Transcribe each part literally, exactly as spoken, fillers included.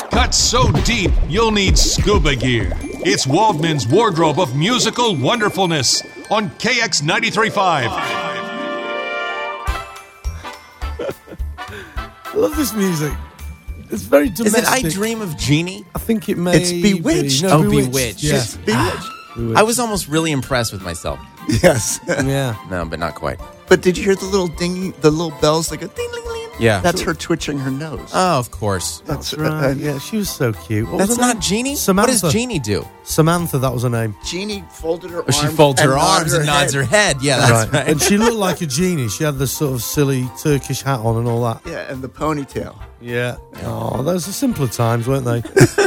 Cut so deep, you'll need scuba gear. It's Waldman's Wardrobe of Musical Wonderfulness on K X ninety-three point five. I love this music. It's very domestic. Is it I Dream of Jeannie? I think it may It's Bewitched. Be. No, Oh, Bewitched. Bewitched. Yeah. It's Bewitched. Bewitched. I was almost really impressed with myself. Yes. Yeah. No, but not quite. But did you hear the little ding, the little bells that go ding, ding, ding? Yeah. That's her twitching her nose. Oh, of course. That's uh, right. uh, Yeah, she was so cute. What was That's her name? not Jeannie? Samantha. What does Jeannie do? Samantha, that was her name. Jeannie folded her Oh, she arms. folds her and arms nodded and nods her head. Yeah, that's right. And she looked like a genie. She had this sort of silly Turkish hat on and all that. Yeah, and the ponytail. Yeah. Oh, those are simpler times, weren't they?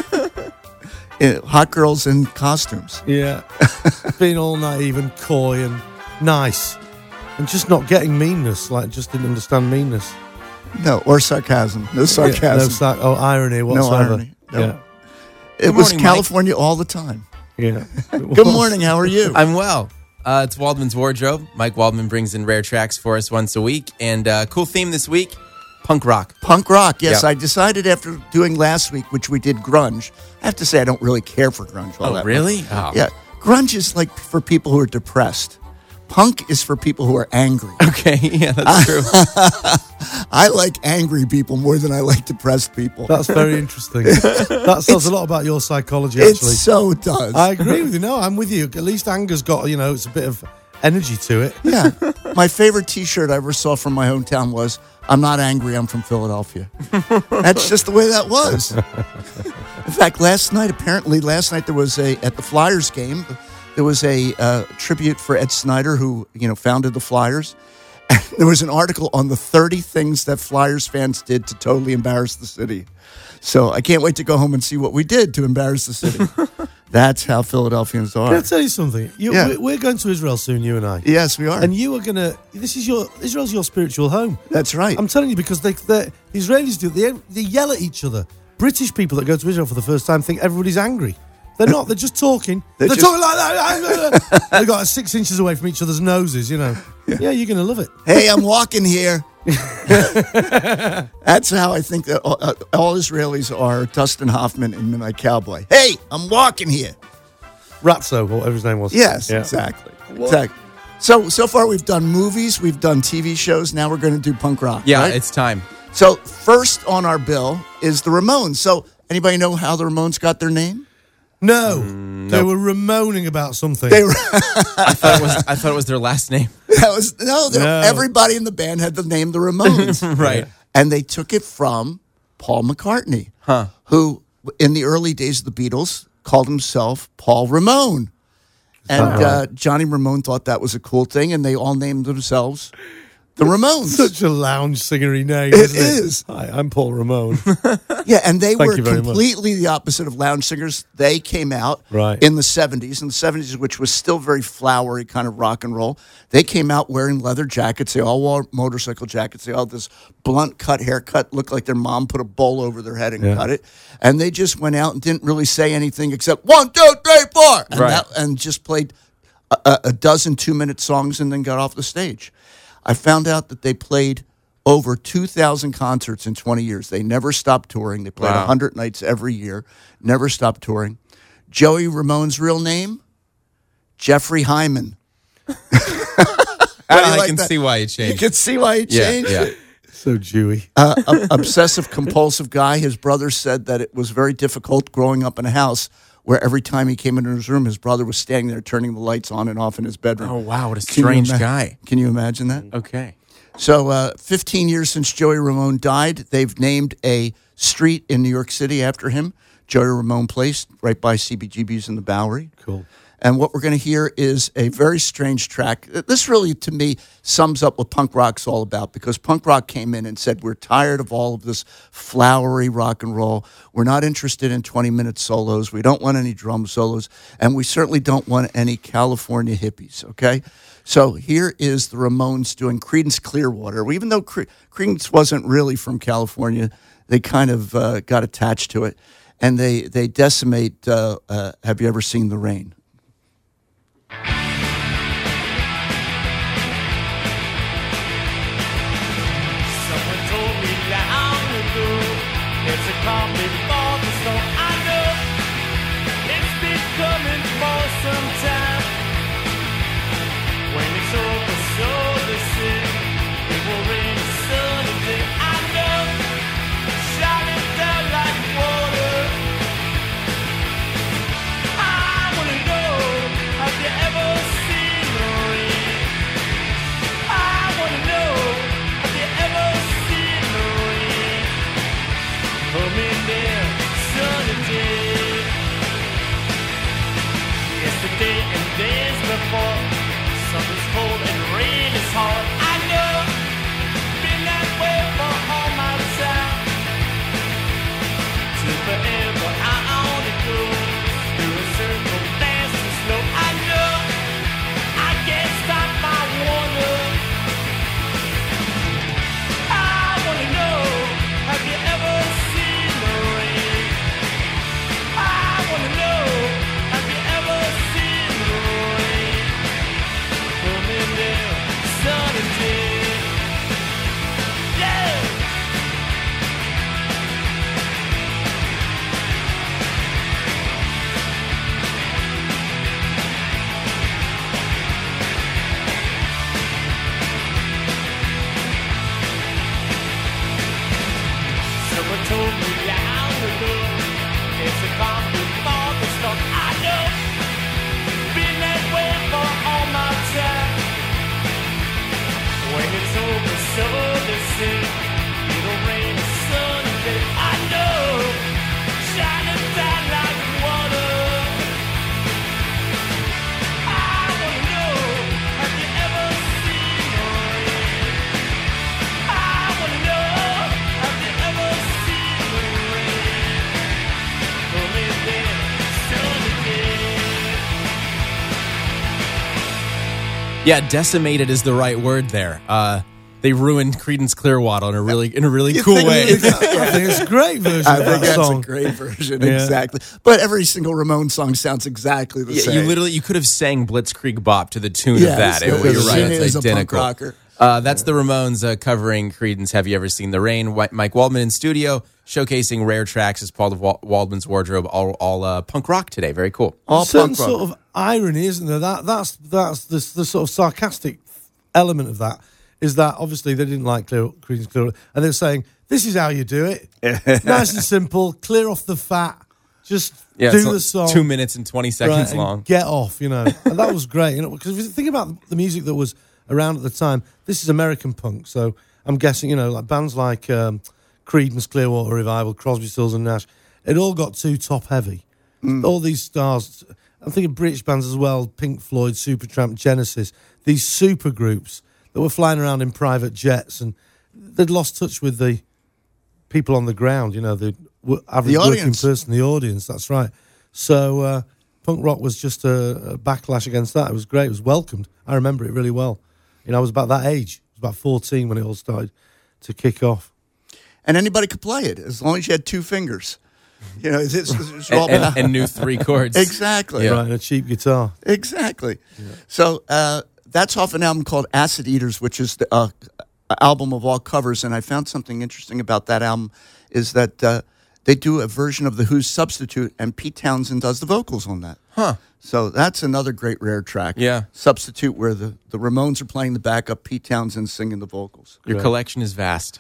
Yeah, hot girls in costumes. Yeah. Being all naive and coy and nice. And just not getting meanness. Like, just didn't understand meanness. No, or sarcasm. No Yeah, no sarcasm. sar- oh, irony whatsoever. irony. No. Yeah. It Good was morning, California all the time. Yeah. Good morning. How are you? I'm well. Uh, it's Waldman's Wardrobe. Mike Waldman brings in rare tracks for us once a week. And uh, cool theme this week, punk rock. Punk rock, yes. Yep. I decided after doing last week, which we did grunge. I have to say I don't really care for grunge all Oh, that really? much. Oh. Yeah. Grunge is like for people who are depressed. Punk is for people who are angry. Okay, yeah, that's true. I like angry people more than I like depressed people. That's very interesting. That says a lot about your psychology, It actually. so does. I agree with you. No, I'm with you. At least anger's got, you know, it's a bit of energy to it. Yeah. My favorite T-shirt I ever saw from my hometown was, "I'm not angry, I'm from Philadelphia." That's just the way that was. In fact, last night, apparently last night there was a, at the Flyers game, there was a uh, tribute for Ed Snyder, who, you know, founded the Flyers. And there was an article on the thirty things that Flyers fans did to totally embarrass the city. So I can't wait to go home and see what we did to embarrass the city. That's how Philadelphians are. Can I tell you something? You, Yeah. we're, we're going to Israel soon, you and I. Yes, we are. And you are going to, this is your, Israel's your spiritual home. That's right. I'm telling you, because they, the Israelis do, they, they yell at each other. British people that go to Israel for the first time think everybody's angry. They're not. They're just talking. They're They're, just- talking like that. They got six inches away from each other's noses, you know. Yeah, yeah you're going to love it. Hey, I'm walking here. That's how I think that all, uh, all Israelis are Dustin Hoffman and Midnight Cowboy. Hey, I'm walking here. Ratso, or whatever his name was. Yes, Yeah. exactly. Exactly. So, so far we've done movies, we've done T V shows. Now we're going to do punk rock. Yeah, right? it's time. So first on our bill is the Ramones. So anybody know how the Ramones got their name? No, Mm, they were ramoning about something. They were I thought it was I thought it was their last name. that was no, they- No. everybody in the band had the name the Ramones. Right. And they took it from Paul McCartney, Huh. who in the early days of the Beatles called himself Paul Ramone. And uh, Johnny Ramone thought that was a cool thing, and they all named themselves the Ramones. Such a lounge singery name, It isn't it? is. Hi, I'm Paul Ramone. Yeah, and they Thank were you very much. completely the opposite of lounge singers. They came out Right. in the seventies, in the seventies, which was still very flowery kind of rock and roll. They came out wearing leather jackets. They all wore motorcycle jackets. They all had this blunt cut haircut, looked like their mom put a bowl over their head and Yeah. cut it. And they just went out and didn't really say anything except one, two, three, four, and, Right. that, and just played a, a- a dozen two-minute songs and then got off the stage. I found out that they played over two thousand concerts in twenty years. They never stopped touring. They played Wow. one hundred nights every year, never stopped touring. Joey Ramone's real name? Jeffrey Hyman. How do you I like can that? see why you You changed. can see why he Yeah, changed. yeah. So Jewy. Uh, a- obsessive compulsive guy. His brother said that it was very difficult growing up in a house where every time he came into his room, his brother was standing there turning the lights on and off in his bedroom. Oh wow, what a Can you strange ima- guy. Can you imagine that? Okay. So, uh, fifteen years since Joey Ramone died, they've named a street in New York City after him, Joey Ramone Place, right by C B G B's in the Bowery. Cool. And what we're going to hear is a very strange track. This really, to me, sums up what punk rock's all about, because punk rock came in and said, we're tired of all of this flowery rock and roll. We're not interested in twenty-minute solos. We don't want any drum solos. And we certainly don't want any California hippies, okay? So here is the Ramones doing Creedence Clearwater. Even though Cre- Creedence wasn't really from California, they kind of uh, got attached to it. And they, they decimate, uh, uh, Have You Ever Seen the Rain? Someone told me long ago, there's a calm before the there, sunny day. Yesterday and days before, sun is cold and rain is hard. I know, been that way for all my time. Till forever I only go through a circle fast and slow. I know, I can't stop my wonder. I wanna know, have you ever seen the rain? I wanna know, have you ever seen the rain? Come in there, sunny day. Yeah. Someone told me long ago, it's a calm before the storm. I know, been that way for all my time. When it's over, so they say, it'll rain a sunny day. I know, shining down like water. I wanna know, have you ever seen the rain? I wanna know, have you ever seen the rain? Come in there, sunny day. Yeah, decimated is the right word there. Uh, they ruined Creedence Clearwater in a really in a really You cool think- way. I think it's a great version I of think that that's song. a great version, Yeah. exactly. But every single Ramones song sounds exactly the Yeah, same. you literally you could have sang Blitzkrieg Bop to the tune Yes, of that. It, it you're was- right, it it's is a punk identical. rocker. Uh, that's the Ramones uh, covering Creedence. Have you ever seen the rain? Wi- Mike Waldman in studio showcasing rare tracks as part of Wa- Waldman's wardrobe. All, all uh, punk rock today. Very cool. All certain punk rock. sort of irony, isn't there? That that's that's the, the sort of sarcastic element of that is that obviously they didn't like clear, Creedence Clearwater, and they're saying this is how you do it, nice and simple, clear off the fat, just Yeah, do it's the like song, two minutes and twenty right, seconds and long. get off, you know, and that was great, you know, because if you think about the music that was around at the time, this is American punk, so I'm guessing, you know, like bands like um, Creedence Clearwater Revival, Crosby, Stills and Nash, it all got too top heavy. All these stars, I'm thinking British bands as well, Pink Floyd, Supertramp, Genesis, these super groups that were flying around in private jets, and they'd lost touch with the people on the ground, you know, the w- average The working audience. person, the audience, that's right. So uh, punk rock was just a, a backlash against that. It was great, it was welcomed. I remember it really well. You know, I was about that age. I was about fourteen when it all started to kick off. And anybody could play it as long as you had two fingers. You know, it's, it's all And, about and, and knew three chords. exactly, Right, and a cheap guitar. exactly. So uh, that's off an album called Acid Eaters, which is the uh, album of all covers. And I found something interesting about that album is that uh, they do a version of the Who's Substitute, and Pete Townsend does the vocals on that. Huh. So that's another great rare track. Yeah. Substitute, where the, the Ramones are playing the backup, Pete Townsend singing the vocals. Your collection is vast.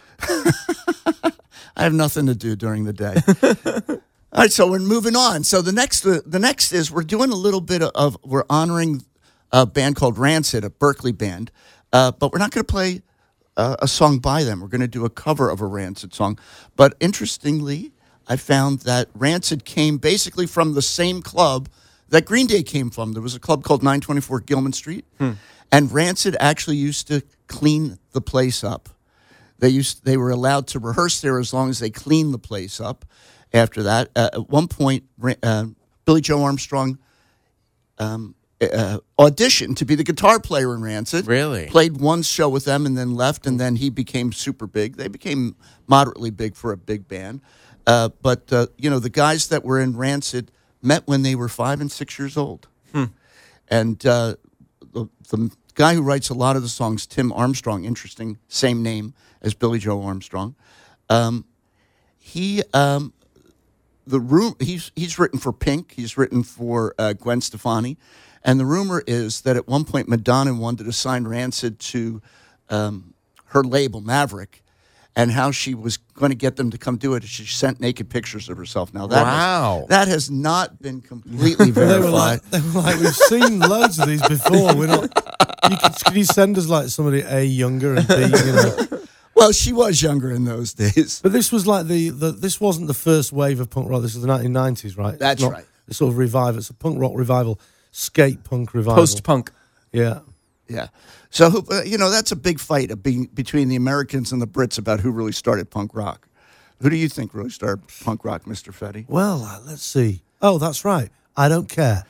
I have nothing to do during the day. All right, so we're moving on. So the next, uh, the next is we're doing a little bit of we're honoring a band called Rancid, a Berkeley band, uh, but we're not going to play uh, a song by them. We're going to do a cover of a Rancid song. But interestingly, I found that Rancid came basically from the same club that Green Day came from. There was a club called nine twenty-four Gilman Street, hmm. and Rancid actually used to clean the place up. They used they were allowed to rehearse there as long as they cleaned the place up. After that, uh, at one point, uh, Billy Joe Armstrong um, uh, auditioned to be the guitar player in Rancid. Really? Played one show with them and then left, and then he became super big. They became moderately big for a big band. Uh, but, uh, you know, the guys that were in Rancid met when they were five and six years old. Hmm. And uh, the, the guy who writes a lot of the songs, Tim Armstrong, interesting, same name as Billy Joe Armstrong, um, he... Um, The room he's he's written for Pink, he's written for uh, Gwen Stefani, and the rumor is that at one point Madonna wanted to sign Rancid to um, her label Maverick, and how she was going to get them to come do it. She sent naked pictures of herself. Now that Wow. has, that has not been completely They were verified. like, they were like, we've seen loads of these before. We're not. You could, could you send us like somebody A, younger, and B, you know? Well, she was younger in those days. But this was like the, the this wasn't the first wave of punk rock. This is the nineteen nineties, right? That's It's not right. The sort of revival. It's a punk rock revival, skate punk revival. Post-punk. Yeah. Yeah. So, who- uh, you know, that's a big fight of being, between the Americans and the Brits about who really started punk rock. Who do you think really started punk rock, Mister Fetty? Well, uh, let's see. Oh, that's right. I don't care.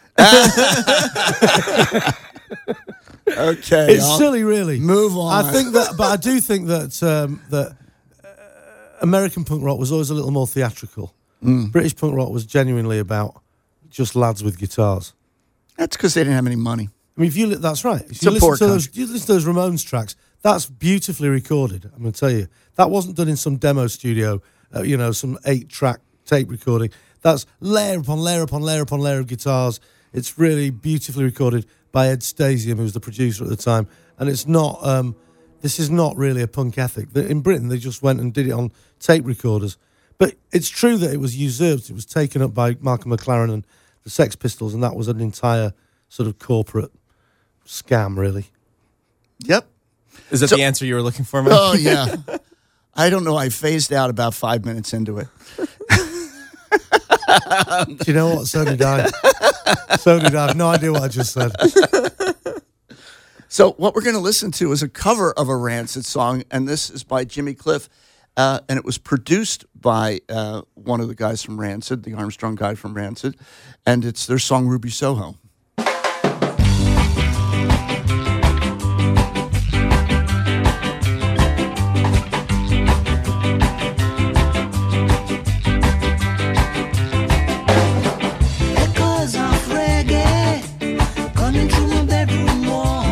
Okay. It's I'll silly, really. Move on. I think that, but I do think that um, that uh, American punk rock was always a little more theatrical. Mm. British punk rock was genuinely about just lads with guitars. That's because they didn't have any money. I mean, if you li- that's right. If It's you a listen poor to those, you listen to those Ramones tracks. That's beautifully recorded. I'm going to tell you, that wasn't done in some demo studio. Uh, you know, some eight-track tape recording. That's layer upon layer upon layer upon layer of guitars. It's really beautifully recorded by Ed Stasium, who was the producer at the time. And it's not. Um, this is not really a punk ethic. In Britain, they just went and did it on tape recorders. But it's true that it was usurped. It was taken up by Malcolm McLaren and the Sex Pistols, and that was an entire sort of corporate scam, really. Yep. Is that So- the answer you were looking for, Mike? Oh, yeah. I don't know. I phased out about five minutes into it. Do you know what? So did I. So did I. I have no idea what I just said. So what we're going to listen to is a cover of a Rancid song, and this is by Jimmy Cliff, uh, and it was produced by uh, one of the guys from Rancid, the Armstrong guy from Rancid, and it's their song Ruby Soho. Echoes of reggae coming through my bedroom wall.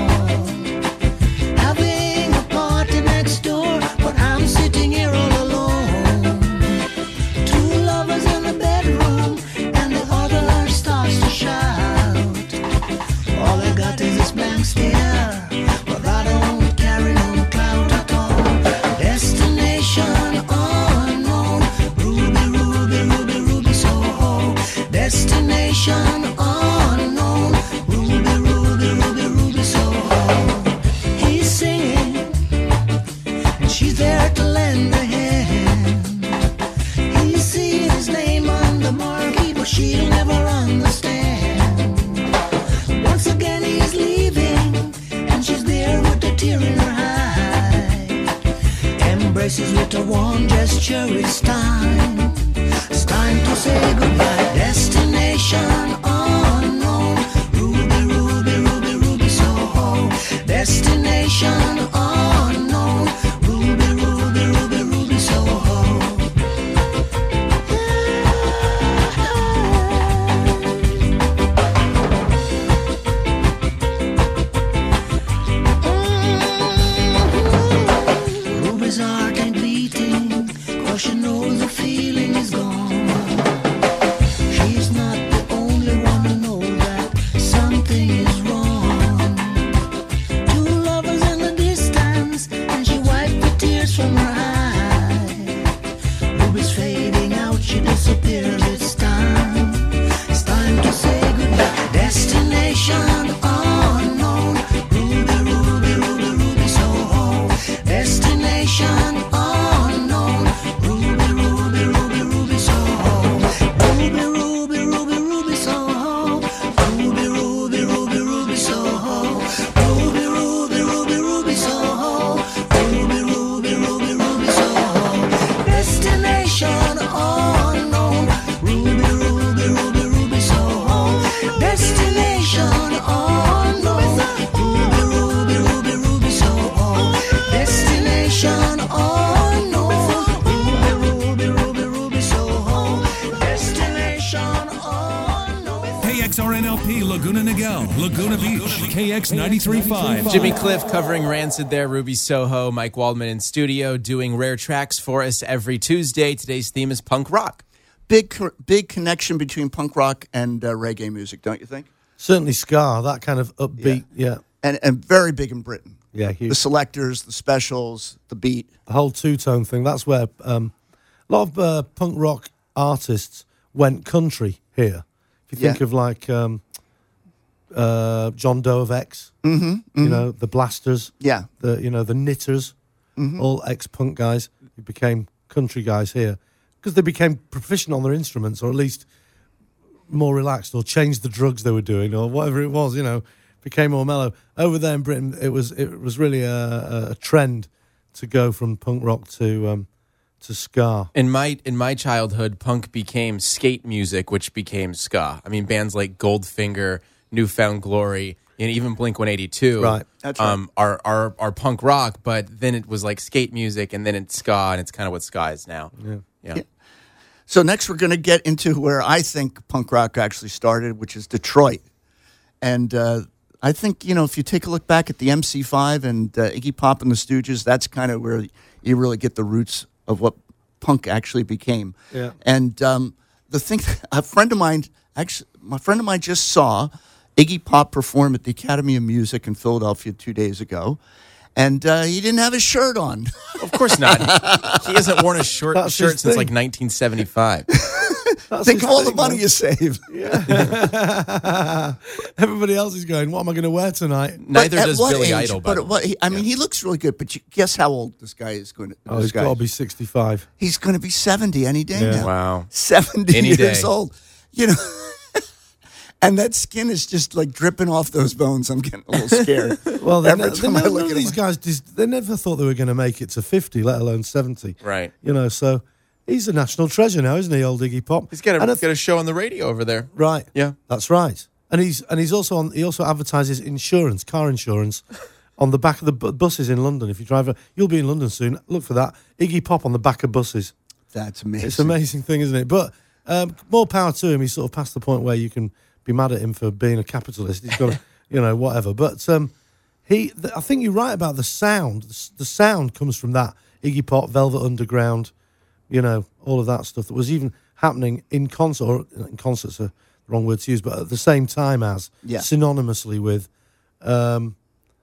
Having a party next door, but I'm sitting here all alone. Two lovers in the bedroom, and the other starts to shout. All I got is this blank stare, but I don't carry no clout at all. Destination unknown, Ruby, Ruby, Ruby, Ruby Soho. Destination unknown, Ruby, Ruby, Ruby, Ruby Soho. He's singing, and she's there to lend a hand. He's seeing his name on the marquee, but she'll never understand. Once again he's leaving, and she's there with a tear in her eye. Embraces with a warm gesture, it's time. It's time to say goodbye. Destination unknown, Ruby, Ruby, Ruby, Ruby Soho. Destination unknown, Ruby, Ruby, Ruby, Ruby Soho. Ruby's heart ain't beating, 'cause she knows the feeling is gone. She's not the only one to know that something is wrong. Two lovers in the distance, and she wiped the tears from her eye. Ruby's fading out, she disappears, it's time. It's time to say goodbye. Destination unknown, Ruby, Ruby, Ruby, Ruby Soho. Destination unknown, Ruby, Ruby, Ruby, Ruby Soho. Ruby, Ruby, Ruby, Ruby Soho. Ruby, Ruby, Ruby, Ruby Soho. Ruby, Ruby, Ruby, Ruby Soho. Ruby, Ruby, Ruby, Ruby Soho. Destination unknown, Ruby, Ruby, Ruby, Ruby Soho. Destination unknown, Ruby, Ruby, Ruby, Ruby Soho. Destination unknown, Ruby, Ruby, Ruby, Ruby Soho. Destination unknown. K X R N L P Laguna Niguel, Laguna Beach, K X ninety-three point five. Jimmy Cliff covering Rancid there, Ruby Soho, Mike Waldman in studio doing rare tracks for us every Tuesday. Today's theme is punk rock. Big, co- big connection between punk rock and uh, reggae music, don't you think? Certainly Scar, that kind of upbeat, yeah. And and very big in Britain. Yeah, huge. The Selectors, the Specials, the Beat. The whole two-tone thing, that's where um, a lot of uh, punk rock artists went country here. If you think Yeah. of like um, uh, John Doe of X, mm-hmm, mm-hmm. you know, the Blasters, Yeah. the you know the Knitters, all ex-punk guys who became country guys here because they became proficient on their instruments, or at least more relaxed, or changed the drugs they were doing, or whatever it was. You know, became more mellow. Over there in Britain, it was it was really a, a trend to go from punk rock to um, to ska. In my in my childhood, punk became skate music, which became ska. I mean, bands like Goldfinger, Newfound Glory, and even Blink one eighty-two, Right. That's right. um, are, are are punk rock. But then it was like skate music, and then it's ska, and it's kind of what ska is now. Yeah. Yeah. Yeah. So next we're going to get into where I think punk rock actually started, which is Detroit. And uh, I think, you know, if you take a look back at the M C five and uh, Iggy Pop and the Stooges, that's kind of where you really get the roots of what punk actually became. Yeah. And um, the thing, a friend of mine, actually, my friend of mine just saw Iggy Pop perform at the Academy of Music in Philadelphia two days ago. And uh, he didn't have his shirt on. Of course not. He hasn't worn a short That's shirt his since thing. like nineteen seventy-five. That's Think his of all the thing, money man. you save. Everybody else is going, what am I going to wear tonight? Neither But at does what Billy age- Idol. By But the at way. what, he, I mean, he looks really good. But you, guess how old this guy is going to? Oh, this he's guy. got to be sixty-five. He's going to be seventy any day Yeah. now. Wow. seventy Any years day. old. You know, and that skin is just like dripping off those bones. I'm getting a little scared. Well, they, every ne- they time I never, look none at of these him. guys, dis- they never thought they were going to make it to fifty, let alone seventy. Right. You know, so he's a national treasure now, isn't he, old Iggy Pop? He's got a, And I he's got a show on the radio over there. Right. Yeah. That's right. And he's and he's also on. He also advertises insurance, car insurance, on the back of the bu- buses in London. If you drive, a, you'll be in London soon. Look for that Iggy Pop on the back of buses. That's amazing. It's an amazing thing, isn't it? But um, more power to him. He's sort of past the point where you can be mad at him for being a capitalist. He's got, you know, whatever. But um, he, th- I think you're right about the sound. The, s- the sound comes from that Iggy Pop, Velvet Underground, you know, all of that stuff that was even happening in concert. Or in concerts are the wrong word to use, but at the same time as, Yeah. synonymously with, um,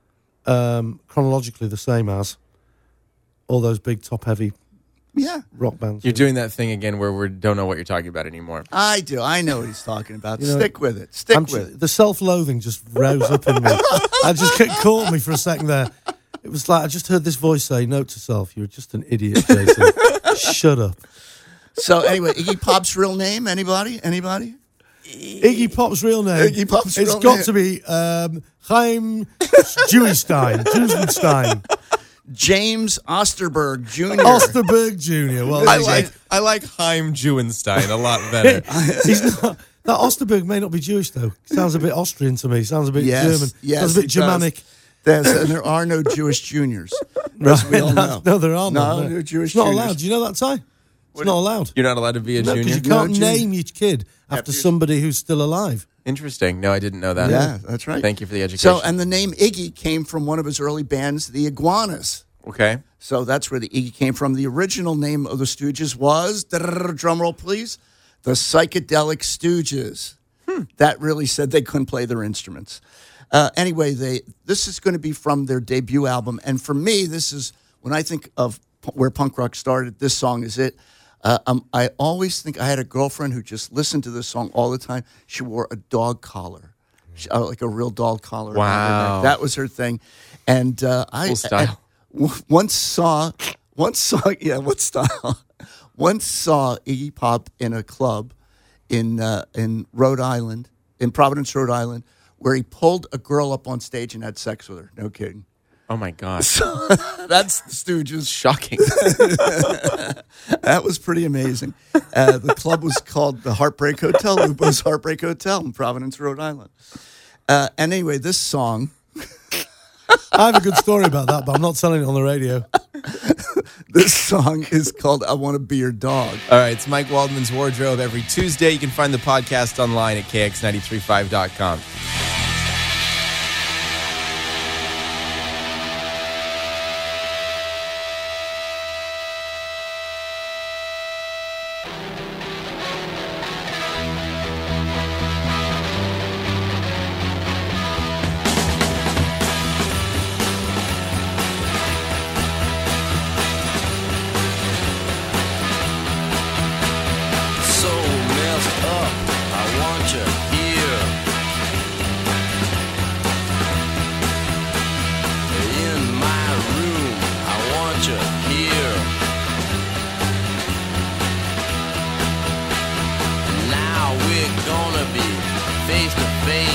um, chronologically the same as all those big top heavy Yeah, rock bands. You're doing that thing again where we don't know what you're talking about anymore. I do. I know what he's talking about. You know, Stick with it. Stick I'm with tr- it. the self-loathing just rose up in me. I just it caught me for a second there. It was like I just heard this voice say, "Note to self: you're just an idiot, Jason. Shut up." So anyway, Iggy Pop's real name? Anybody? Anybody? Iggy Pop's real name. Iggy Pop's It's real got name. to be um, Chaim Jewistein, Jewistenstein, James Osterberg Junior Osterberg Junior Well, I there you like I like Chaim Jewenstein a lot better. go. He's not. That Osterberg may not be Jewish though. Sounds a bit Austrian to me. Sounds a bit Yes, German. yes, Sounds a bit it does. Germanic. There's, and there are no Jewish juniors. As we all know. That's- No, there are No, none. no Jewish It's not juniors. allowed. Do you know that, Ty? It's not allowed. You're not allowed to be a No, junior? because you can't No, junior. name your kid after you- somebody who's still alive. Interesting. No, I didn't know that. Yeah, that's right. Thank you for the education. So, and the name Iggy came from one of his early bands, the Iguanas. okay. So that's where the Iggy came from. The original name of the Stooges was, drum roll please, the Psychedelic Stooges. That really said they couldn't play their instruments. Uh, anyway, they this is going to be from their debut album. And for me, this is, when I think of p- where punk rock started, this song is it. Uh, um, I always think I had a girlfriend who just listened to this song all the time. She wore a dog collar, she, uh, like a real dog collar. around her neck. Wow. That was her thing. And uh, I, Cool style. I- w- once saw, once saw, yeah, what style? Once saw Iggy Pop in a club in uh, in Rhode Island, in Providence, Rhode Island, where he pulled a girl up on stage and had sex with her. No kidding. Oh my gosh. That's the Stooges. Shocking. That was pretty amazing. Uh, the club was called the Heartbreak Hotel, Lupo's Heartbreak Hotel in Providence, Rhode Island. Uh, and anyway, this song, I have a good story about that, but I'm not telling it on the radio. this song is called "I Want to Be Your Dog." All right, it's Mike Waldman's Wardrobe every Tuesday. You can find the podcast online at K X nine three five dot com. So messed up, I want you here. gonna be face to face.